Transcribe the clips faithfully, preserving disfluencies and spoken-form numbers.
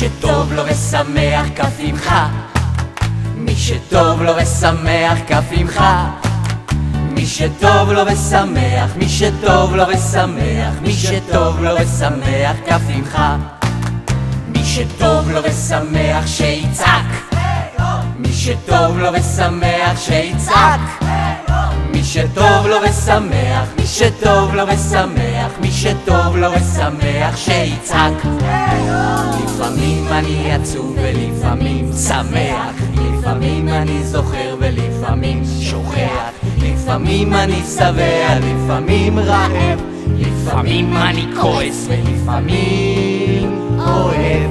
שטוב לו ושמח כף עמך, מי שטוב לו ושמח כף עמך, מי שטוב לו ושמח, מי שטוב לו ושמח, מי שטוב לו ושמח כף עמך, מי שטוב לו ושמח שיצעק, מי שטוב לו ושמח שיצעק, מי שטוב לו ושמח, מי שטוב לו ושמח, מי שטוב לו ושמח שיצעק. לפעמים אני עצוב ולפעמים שמח, לפעמים אני זוכר ולפעמים שוכח, לפעמים אני שבע, לפעמים רעב, לפעמים אני כועס ולפעמים אוהב.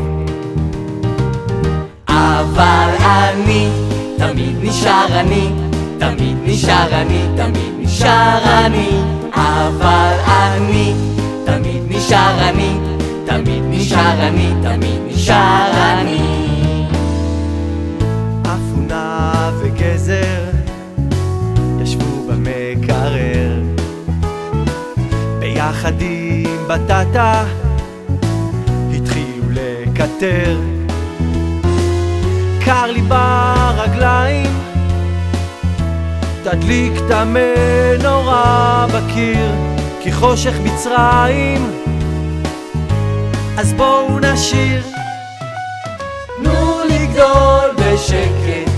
אבל אני תמיד נשאר אני, תמיד נשאר אני, תמיד נשאר אני. אבל אני תמיד נשאר אני, תמיד נשאר אני, תמיד נשאר אני. אפונה וגזר ישבו במקרר ביחד עם בטטה, התחילו לקטר. קר לי ברגליים, תדליק את המנורה בקיר, כי חושך מצרים, אז בואו נשיר. תנו לגדול בשקט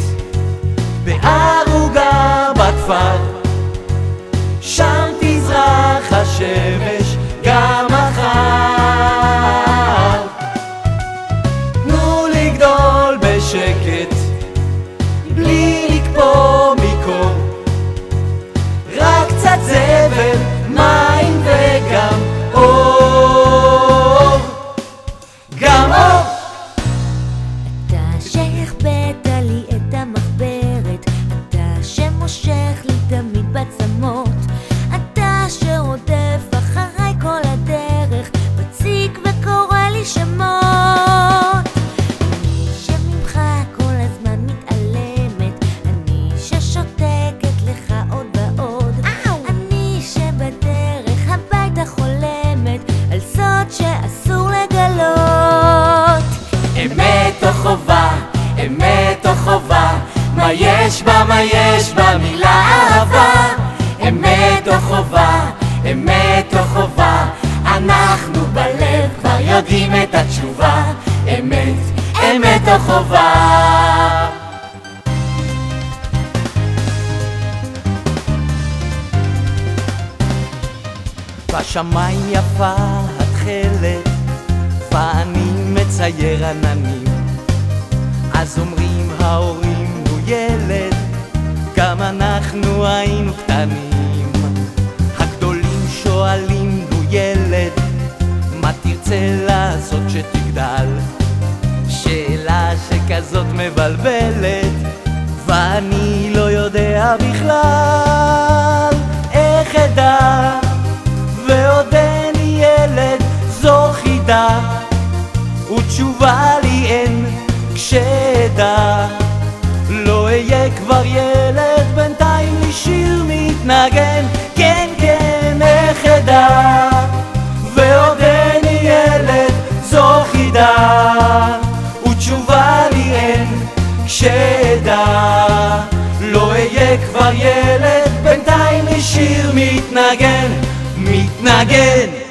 בערוגה בכפר, שם תזרח השמש גם מחר. תנו לגדול בשקט בלי לקפוא מקור, רק קצת זבל, מים וגם אור, גם אור. אתה שהכבאת לי את המחברת, אתה שמושך לי תמיד בצמות, אתה שרודף אחריי כל הדרך, מציק וקורא לי שמות. אני שממך כל הזמן מתעלמת, אני ששותקת לך עוד ועוד, אני שבדרך הביתה חולמת על סוד שאסור לגלות. אמת או חובה, אמת או חובה, מה יש בה, מה יש בה מילה אהבה. אמת או חובה, אמת או חובה, אנחנו בלב כבר יודעים את התשובה. אמת, אמת או חובה. בשמיים יפה התכלת ואני מצייר עננים, אז אומרים ההורים הוא ילד, גם אנחנו היינו קטנים. הגדולים שואלים הוא ילד, מה תרצה לעשות שתגדל? שאלה שכזאת מבלבלת, ואני לא יודע בכלל איך אדע, ועודני ילד זו חידה, ותשובה לי אין כשאדע. לא אהיה כבר ילד, בינתיים לי שיר מתנגן, כן כן איך אדע, ועודני ילד זו חידה, ותשובה לי אין כשאדע. לא אהיה כבר ילד, בינתיים לי שיר מתנגן, מתנגן.